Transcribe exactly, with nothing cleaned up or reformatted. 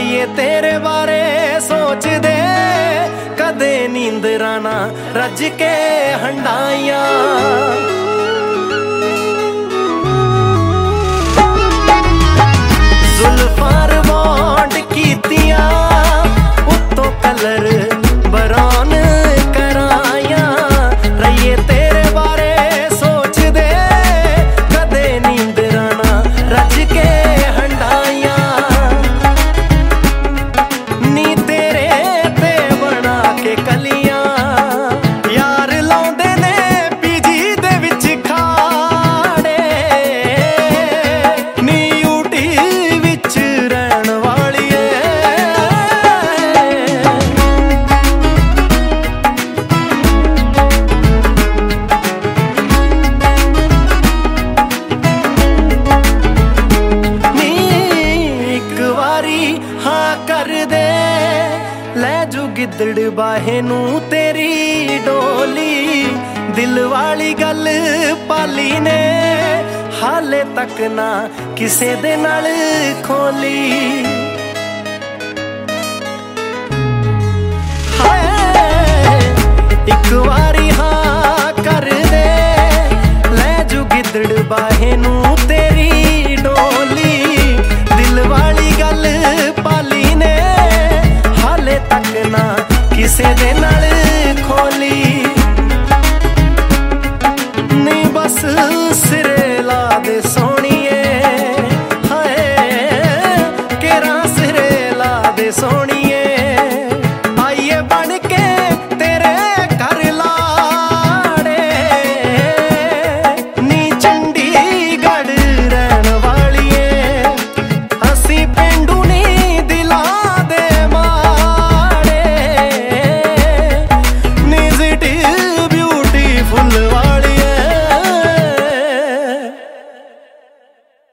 रहिए तेरे बारे सोच दे, कदे नींदरां ना रज के हंडाइया। जुल्फां रिबॉन्ड कीतियां उत्तों कलर बरौन कराइयां, रहिए तेरे बारे सोच दे, कदे नींदरां ना रज के हंडाइयां। नी तेरे ते बना के कलियां यार लाउंदे ने पीजी दे विच खाड़े, नी यूटी विच रहन वालिए। नी एक वारी हाँ कर दे, ले जू गिद्दड़ बाहे नू तेरी डोली, दिल वाली गल पाली ने हाले तक ना किसे दे नाल खोली। हाय एक वारी हाँ कर दे, ले जू गिद्दड़ बाहे नू तेरी डोली, दिल वाली गल पाली ने हाले तक ना किसे दे नाल खोली। नी बस सिरे ला दे सो